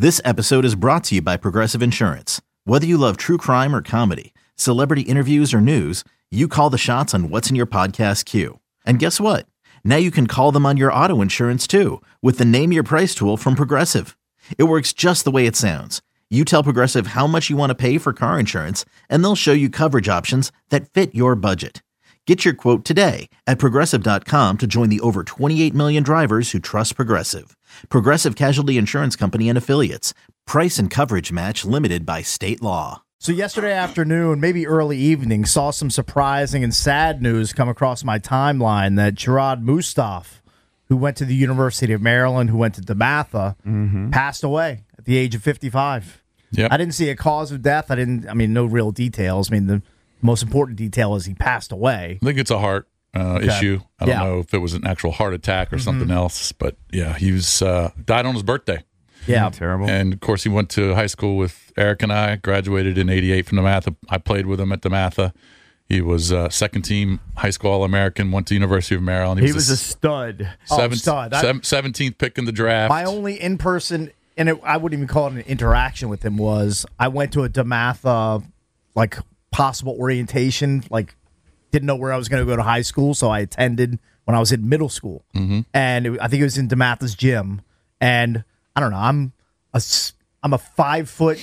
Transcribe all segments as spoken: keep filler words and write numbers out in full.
This episode is brought to you by Progressive Insurance. Whether you love true crime or comedy, celebrity interviews or news, you call the shots on what's in your podcast queue. And guess what? Now you can call them on your auto insurance too with the Name Your Price tool from Progressive. It works just the way it sounds. You tell Progressive how much you want to pay for car insurance, and they'll show you coverage options that fit your budget. Get your quote today at Progressive dot com to join the over twenty-eight million drivers who trust Progressive. Progressive Casualty Insurance Company and Affiliates. Price and coverage match limited by state law. So yesterday afternoon, maybe early evening, saw some surprising and sad news come across my timeline that Gerard Mustaf, who went to the University of Maryland, who went to DeMatha, mm-hmm. passed away at the age of fifty-five. Yep. I didn't see a cause of death. I didn't, I mean, no real details. I mean, the most important detail is he passed away. I think it's a heart uh, okay. issue. I don't yeah. know if it was an actual heart attack or mm-hmm. something else, but yeah, he was uh, died on his birthday. Yeah, terrible. And of course, he went to high school with Eric and I. Graduated in eighty-eight from DeMatha. I played with him at DeMatha. He was uh, second team high school All American. Went to University of Maryland. He, he was, was a, a stud. Seven, oh, stud. I, seventeenth pick in the draft. My only in person, and it, I wouldn't even call it an interaction with him, was I went to a DeMatha like possible orientation. Like didn't know where I was going to go to high school, so I attended when I was in middle school, mm-hmm. and it, I think it was in DeMatha's gym. And I don't know, I'm a I'm a five foot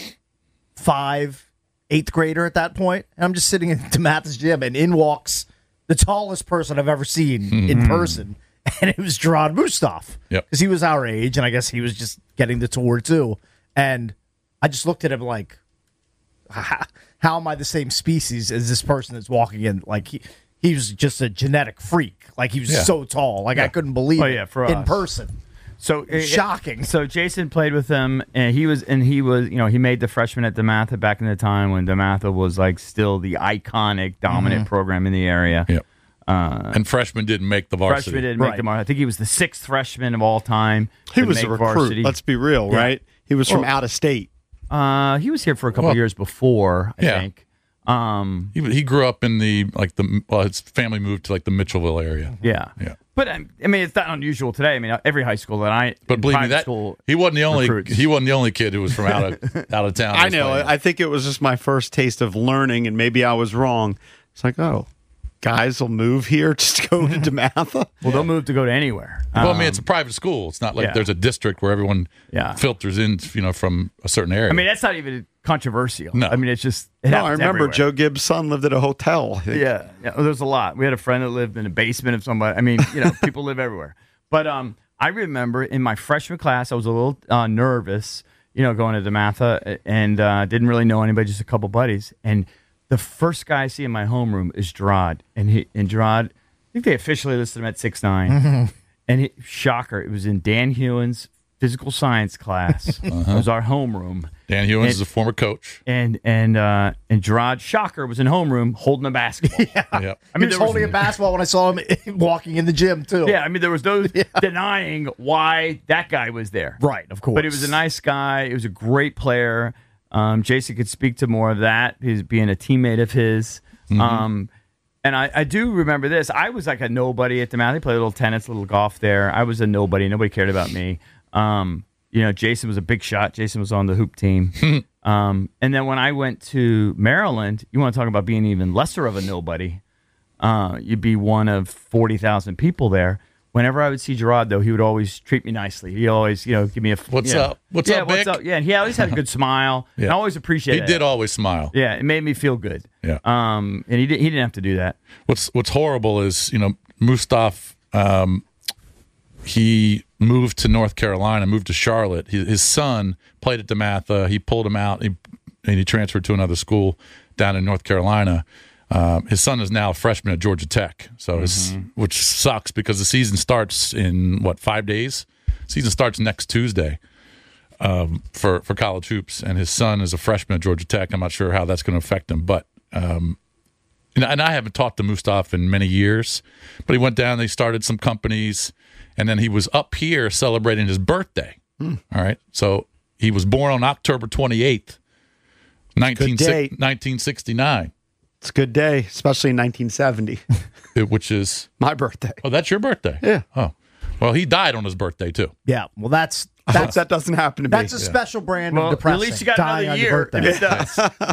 five eighth grader at that point, and I'm just sitting in DeMatha's gym, and in walks the tallest person I've ever seen mm-hmm. in person, and it was Gerard Mustaf, yep. because he was our age, and I guess he was just getting the tour too. And I just looked at him like, how, how am I the same species as this person that's walking in? Like he he was just a genetic freak. Like he was yeah. so tall. Like yeah. I couldn't believe oh, it yeah, for in us. person. So it, shocking. So Jason played with him, and he was, and he was, you know, he made the freshman at DeMatha back in the time when DeMatha was like still the iconic, dominant mm-hmm. program in the area. Yep. Uh, and freshmen didn't make the varsity. Freshmen didn't right. make the varsity. I think he was the sixth freshman of all time. He was a recruit. Varsity. Let's be real, yeah. right? He was from well, out of state. Uh, he was here for a couple well, years before, I yeah. think. Um, he he grew up in the like the well, his family moved to like the Mitchellville area. Yeah, yeah. But I mean, it's not unusual today. I mean, every high school that I but believe me, that school he wasn't the only recruits. he wasn't the only kid who was from out of out of town. I know. I think it was just my first taste of learning, and maybe I was wrong. It's like, oh, guys will move here just to go to DeMatha. Well, yeah. they'll move to go to anywhere. Well, um, I mean, it's a private school. It's not like yeah. there's a district where everyone yeah. filters in, you know, from a certain area. I mean, that's not even controversial. No. I mean, it's just it no. I remember everywhere. Joe Gibbs' son lived at a hotel. Yeah, yeah. Well, there's a lot. We had a friend that lived in a basement of somebody. I mean, you know, people live everywhere. But um, I remember in my freshman class, I was a little uh, nervous, you know, going to DeMatha, and uh, didn't really know anybody, just a couple buddies. And the first guy I see in my homeroom is Gerard, and he and Gerard, I think they officially listed him at six nine. Mm-hmm. And he, shocker, it was in Dan Hewen's physical science class. uh-huh. It was our homeroom. Dan Hewins and, is a former coach. And and uh, and Gerard, shocker, was in homeroom holding a basketball. yeah. Yep. I mean, he was holding was, a basketball when I saw him walking in the gym, too. Yeah, I mean, there was no yeah. denying why that guy was there. Right, of course. But he was a nice guy. He was a great player. Um, Jason could speak to more of that. He's being a teammate of his. Mm-hmm. Um, and I, I do remember this. I was like a nobody at DeMatha. He played a little tennis, a little golf there. I was a nobody. Nobody cared about me. Um, you know, Jason was a big shot. Jason was on the hoop team. um, and then when I went to Maryland, you want to talk about being even lesser of a nobody. Uh, you'd be one of forty thousand people there. Whenever I would see Gerard, though, he would always treat me nicely. He always, you know, give me a what's you know, up, what's yeah, up, what's Vic? up, yeah. And he always had a good smile. yeah. And I always appreciated. He it. did always smile. Yeah, it made me feel good. Yeah. Um, and he did, he didn't have to do that. What's What's horrible is, you know, Mustaf. Um, he moved to North Carolina, moved to Charlotte. His, his son played at DeMatha. He pulled him out, he, and he transferred to another school down in North Carolina. Um, his son is now a freshman at Georgia Tech, so his, mm-hmm. which sucks because the season starts in what five days. Season starts next Tuesday um, for for college hoops, and his son is a freshman at Georgia Tech. I'm not sure how that's going to affect him, but um, and, and I haven't talked to Mustaf in many years. But he went down, they started some companies, and then he was up here celebrating his birthday. Mm. All right, so he was born on October twenty-eighth, nineteen sixty-nine. It's a good day, especially in nineteen seventy. Which is my birthday. Oh, that's your birthday? Yeah. Oh, well, he died on his birthday too. Yeah. Well, that's That's, that doesn't happen to That's me. a special brand Well, of at depressing. least you got dying another on your year birthday. if it does.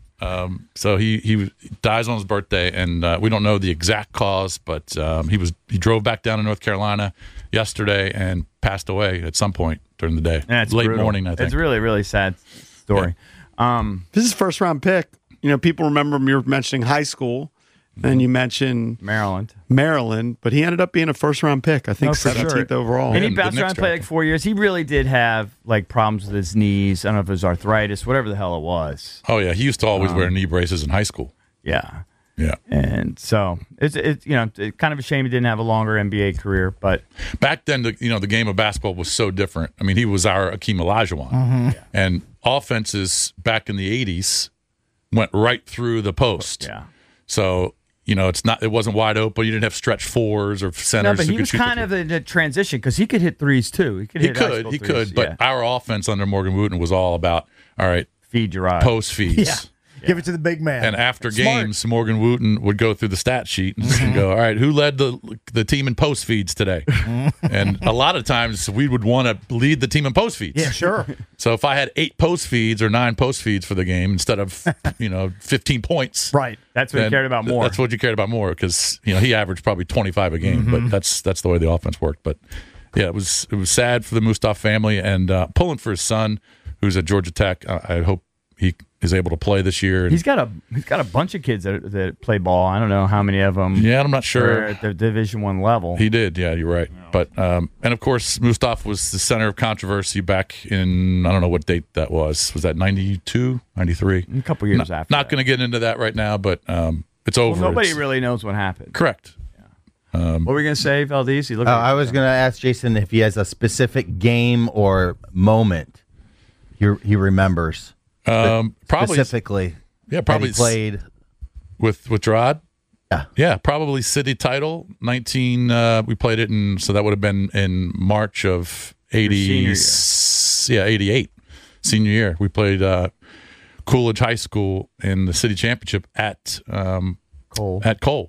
So he he dies on his birthday, and uh, we don't know the exact cause, but um, he was he drove back down to North Carolina yesterday and passed away at some point during the day. Yeah, it's late brutal. morning, I think. It's really, really sad story. Um, This is first round pick. You know, people remember him. You're mentioning high school, and you mentioned Maryland. Maryland, but he ended up being a first round pick. I think Oh, for sure. seventeenth overall. And he And the bounced Knicks around, played like drafted. four years. He really did have like problems with his knees. I don't know if it was arthritis, whatever the hell it was. Oh yeah, he used to always Um, wear knee braces in high school. Yeah. Yeah. And so it's it's you know it's kind of a shame he didn't have a longer N B A career, but Back then, the, you know, the game of basketball was so different. I mean, he was our Akeem Olajuwon, Mm-hmm. and offenses back in the eighties went right through the post. yeah. So you know, it's not it wasn't wide open. You didn't have stretch fours or centers. No, but who he could was shoot the kind three. of in a transition because he could hit threes too. He could He hit high could, school he threes, could, but yeah. our offense under Morgan Wooten was all about all right, feed your eye. post feeds. Yeah. Give it to the big man. And after Smart. games, Morgan Wooten would go through the stat sheet and Mm-hmm. go, all right, who led the the team in post feeds today? And a lot of times we would want to lead the team in post feeds. Yeah, sure. So if I had eight post feeds or nine post feeds for the game instead of, you know, fifteen points. Right. That's what he then cared about more. That's what you cared about more because, you know, he averaged probably twenty-five a game, Mm-hmm. but that's that's the way the offense worked. But yeah, it was it was sad for the Mustaf family and uh, pulling for his son who's at Georgia Tech. I, I hope he is able to play this year. He's got a he's got a bunch of kids that, that play ball. I don't know how many of them. Yeah, I'm not are sure. at the Division One level. He did, yeah, you're right. But um, and of course, Mustaf was the center of controversy back in I don't know what date that was. Was that ninety-two, ninety-three? a couple years Not, after. not going to get into that right now, but um, it's Well, over. nobody It's- really knows what happened. correct. What were we gonna say, Valdez? You look. Oh, I was going to ask Jason if he has a specific game or moment he, he remembers Um, probably, specifically. yeah, that probably he played. with with Gerard. Yeah. Yeah, probably city title nineteen. Uh, we played it in, so that would have been in March of eighty. senior Yeah, eighty-eight, senior year. We played uh, Coolidge High School in the city championship at um, Cole. at Cole,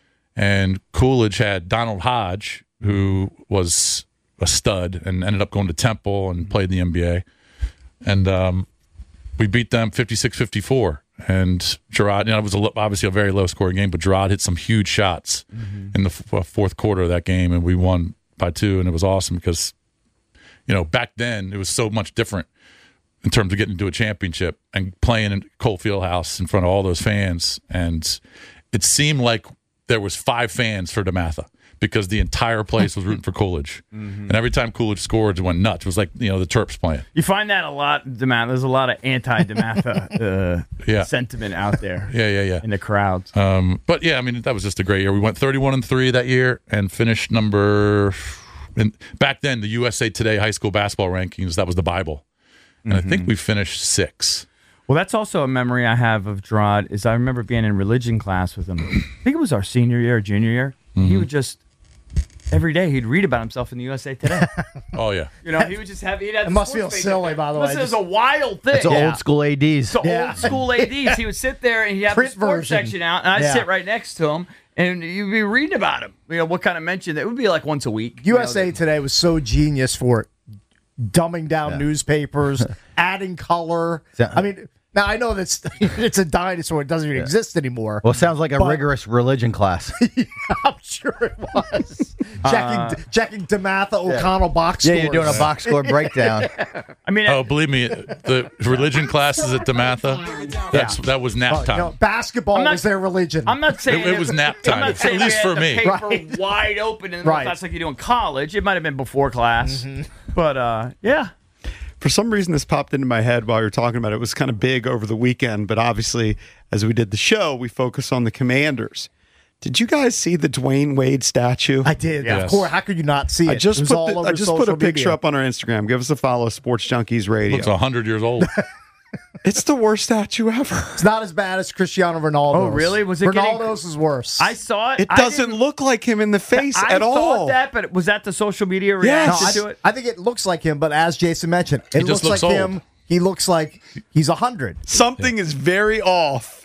and Coolidge had Donald Hodge, who was a stud and ended up going to Temple and played in the N B A, and um, we beat them fifty-six fifty-four. And Gerard, you know, it was a, lo- obviously a very low scoring game, but Gerard hit some huge shots in the f- uh, fourth quarter of that game, and we won by two, and it was awesome because, you know, back then it was so much different in terms of getting into a championship and playing in Cole Fieldhouse in front of all those fans, and it seemed like there was five fans for DeMatha because the entire place was rooting for Coolidge, and every time Coolidge scored, it went nuts. It was like, you know, the Terps playing. You find that a lot, DeMatha. There's a lot of anti-DeMatha uh, Yeah. sentiment out there Yeah, yeah, yeah. in the crowds. Um, but yeah, I mean, that was just a great year. We went thirty-one and three that year and finished number. And back then, the U S A Today high school basketball rankings, that was the Bible, and I think we finished six. Well, that's also a memory I have of Gerard. Is I remember being in religion class with him. I think it was our senior year or junior year. He would just every day he'd read about himself in the U S A Today. Oh yeah, You know, he would just have. He'd have It the must sports feel page silly, up there. by the way. This is a wild thing. It's old school A Ds. So Yeah. old school A Ds. He would sit there and he'd have Print the sports version. section out, and I'd Yeah. sit right next to him, and you'd be reading about him. You know, what kind of mention that it would be like once a week. you U S A know, Today was so genius for dumbing down Yeah. newspapers, adding color. So- I mean, now I know that's it's a dinosaur; it doesn't even exist anymore. Well, it sounds like a But- rigorous religion class. I'm sure it was checking checking DeMatha O'Connell box yeah, scores. you're doing a box score breakdown. I mean, oh believe me, the religion classes at DeMatha, that's that was nap Oh, you time. know, basketball I'm not- was their religion. I'm not saying It- it was nap time, I'm not at saying least we had for the me. Paper Right. wide open in the Right. class like you do in college. It might have been before class, but uh, yeah. For some reason, this popped into my head while you were talking about it. It was kind of big over the weekend, but obviously, as we did the show, we focused on the Commanders. Did you guys see the Dwayne Wade statue? I did. Yes. Of course. How could you not see it? I just it was put all the, over I just put a social picture media. up on our Instagram. Give us a follow, Sports Junkies Radio. Looks one hundred years old. It's the worst statue ever. It's not as bad as Cristiano Ronaldo's. Oh, really? Was it getting- Ronaldo's is worse. I saw it. It I doesn't didn't- look like him in the face I at all. thought that, but was that the social media No, reaction I, to it? I think it looks like him, but as Jason mentioned, it He just looks, looks like old. him. He looks like he's a hundred. Something is very off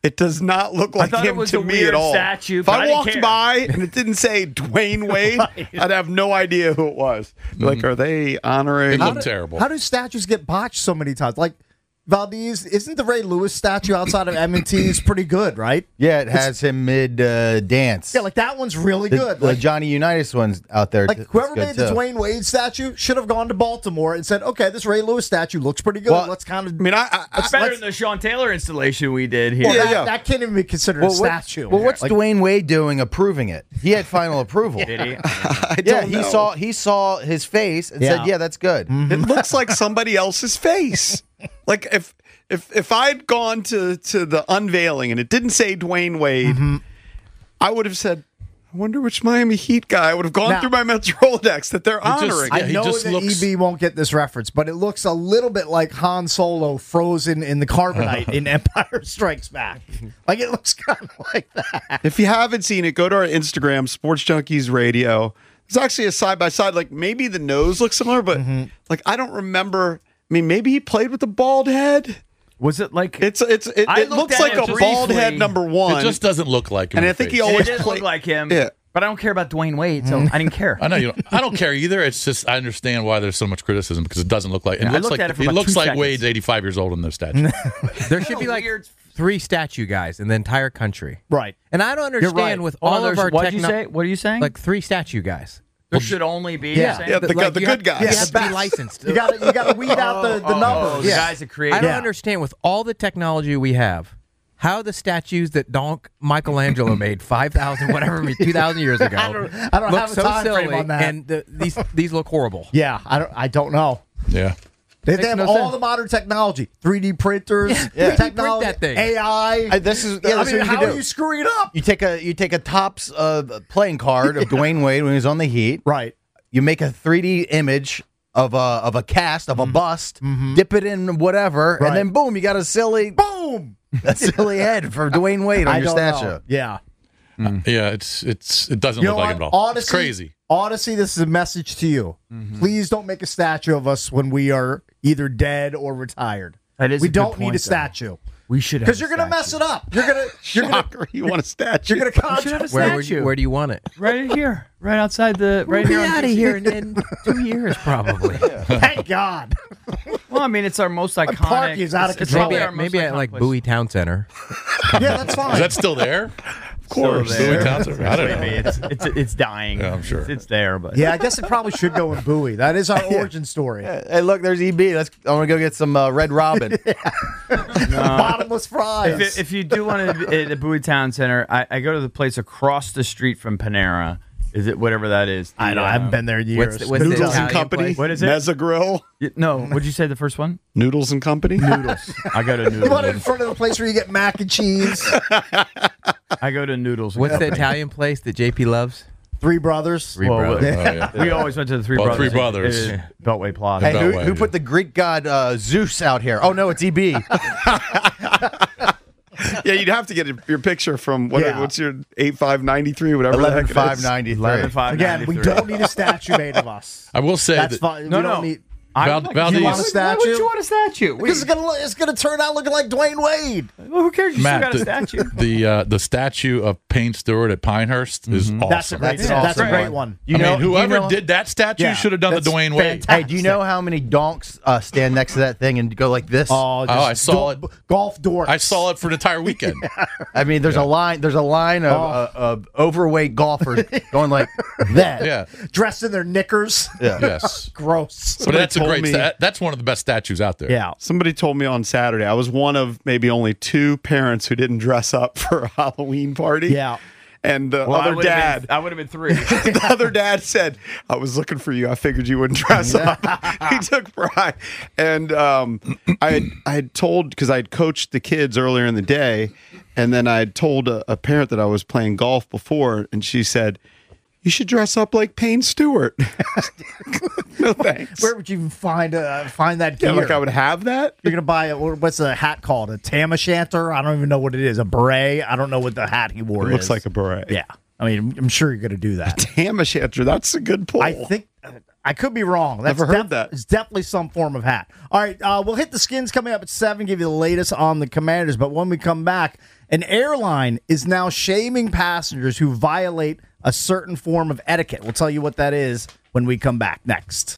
It does not look like thought it him was to a me weird at all. statue, if but I I didn't walked care. by and it didn't say Dwayne Wade, I'd have no idea who it was. Like, are they honoring? It How looked do- terrible. How do statues get botched so many times? Like Valdez, isn't the Ray Lewis statue outside of M and T is pretty good, right? Yeah, it has him mid uh, dance. Yeah, like that one's really the, good. the Like, Johnny Unitas one's out there. like t- whoever is good made the too. Dwayne Wade statue should have gone to Baltimore and said, "Okay, this Ray Lewis statue looks pretty good. Well, Let's kind of." I mean, I, I, It's better let's- than the Sean Taylor installation we did here. Well, Yeah, that, yeah. that can't even be considered Well, a what- statue. well, what's Like, Dwayne Wade doing approving it? He had final approval. Did he? I Yeah, don't he know. saw he saw his face and Yeah. said, "Yeah, that's good." It looks like somebody else's face. Like if if if I had gone to to the unveiling and it didn't say Dwayne Wade, I would have said, "I wonder which Miami Heat guy." I would have gone Now- through my mental Rolodex that they're just- honoring. Yeah, I he know just that looks- E B won't get this reference, but it looks a little bit like Han Solo frozen in the carbonite in Empire Strikes Back. Like it looks kind of like that. If you haven't seen it, go to our Instagram, Sports Junkies Radio. There's actually a side by side. Like maybe the nose looks similar, but like I don't remember. I mean, maybe he played with a bald head. Was it like It's it's it, I it looked looks at like it a bald briefly. head number one. It just doesn't look like him. And in I the think he face. it always didn't play- look like him? Yeah. But I don't care about Dwayne Wade, so I didn't care. I know you. Don't, I don't care either. It's just I understand why there's so much criticism because it doesn't look like. It Yeah, I looks looked like at it for it about looks two like seconds. Wade's eighty-five years old in this statue. There should be like Weird. three statue guys in the entire country. Right. And I don't understand right. with Oh, all of there's- our what'd you techno- say? What are you saying? like three statue guys. there should only be. Yeah. you're saying? Yeah, the, Like, the you good have- guys. You Yeah, have the to be best. licensed. You got to you got to weed out the, the Oh, numbers. the Yeah. guys that create. I don't Yeah. understand with all the technology we have, how the statues that Donk Michelangelo made five thousand whatever two thousand years ago I don't- I don't look have a so time frame silly, on that. and the, these these look horrible. Yeah, I don't I don't know. Yeah. They, they Makes have no all sense. the modern technology, three D printers, Yeah. technology, Print that thing. A I. I- this is- yeah, I this is mean, what you how can are do. you screwing it up? You take a you take a Topps uh, playing card of Dwayne Wade when he was on the Heat. Right. You make a three D image of a of a cast of a bust, dip it in whatever, Right. and then boom, you got a silly Boom. a silly head for Dwayne Wade on I your don't statue. know. Yeah. Yeah. It's it's it doesn't You look know like him what? at all. Odyssey, It's crazy. Odyssey, this is a message to you. Please don't make a statue of us when we are either dead or retired. That is we a good don't need point, a though. statue We should have because a you're going to mess statue. it up. You're going to you're going to Shocker, you want a statue? you're going to should have a contract. Where, would statue. you, where do you want it? right here, right outside the right Be here. on out of D C. here in, in two years, probably. Thank God. Well, I mean, it's our most iconic. park is out of it's- it's control. probably Maybe, our at, most maybe at iconic like place. Bowie Town Center. Yeah, that's fine. Is that still there? Of course. Bowie Townsend. I don't Maybe know. it's it's it's dying. Yeah, I'm sure. it's, it's there, but Yeah, I guess it probably should go in Bowie. That is our origin story. Hey, look, there's E B. Let's. I want to go get some uh, Red Robin. Bottomless fries. If, if you do want to at the Bowie Town Center, I, I go to the place across the street from Panera. Is it whatever that is? I know. The, I haven't uh, been there in years. What's the- what's the Noodles and Italian Company. place? What is it? Mezza Grill. y- No, what'd you say? The first one? Noodles and Company. Noodles. I go to You want it in Noodles. front of the place where you get mac and cheese. I go to Noodles. and What's the Company. Italian place that J P loves? Three brothers. Three Well, brothers. Oh, yeah. We always went to the Three Well, Brothers. Three Brothers. uh, Beltway Plaza. Hey, who, Beltway, who yeah. put the Greek god uh, Zeus out here? Oh no, it's E B. Yeah, you'd have to get your picture from what? Yeah. What's your eight five ninety three? Whatever. the Eleven heck it five is. ninety eleven three. five Again, we ninety-three. don't need a statue made of us. I will say That's that fine. No, we don't no. need. I Val- like- Valdez- You want a Why statue? would you want a statue? We- Because it's gonna it's gonna turn out looking like Dwayne Wade. well, who cares? You Matt, still got a the, statue. the uh, the statue of Payne Stewart at Pinehurst is awesome. That's a great. That's That's, awesome. a great one. You I know, mean, whoever you know, did that statue Yeah, should have done the that's Dwayne Wade. fantastic. Hey, do you know how many donks uh, stand next to that thing and go like this? Oh, just I saw go- it. Golf dorks. I saw it for an entire weekend. I mean, there's a line. There's a line of, uh, of overweight golfers going like that. Yeah. dressed in their knickers. Yeah. Yes. Gross. But that's a told great. me- sta- that's one of the best statues out there. Yeah. Somebody told me on Saturday I was one of maybe only two parents who didn't dress up for a Halloween party. Yeah. And the Well, I other would've dad, been- I would have been three. the other dad said, "I was looking for you. I figured you wouldn't dress up." He took pride, and um, I had I had told because I had coached the kids earlier in the day, and then I had told a, a parent that I was playing golf before, and she said, "You should dress up like Payne Stewart." No thanks. Where would you find uh, find that gear? Yeah, like I would have that. You're gonna buy a what's the hat called? A tam o' shanter? I don't even know what it is. A beret? I don't know what the hat he wore It looks is. like a beret. Yeah. I mean, I'm sure you're gonna do that. Tam o' shanter. That's a good pull. I think. I could be wrong. That's Never heard that. It's definitely some form of hat. All right, uh, we'll hit the skins coming up at seven, give you the latest on the Commanders. But when we come back, an airline is now shaming passengers who violate a certain form of etiquette. We'll tell you what that is when we come back next.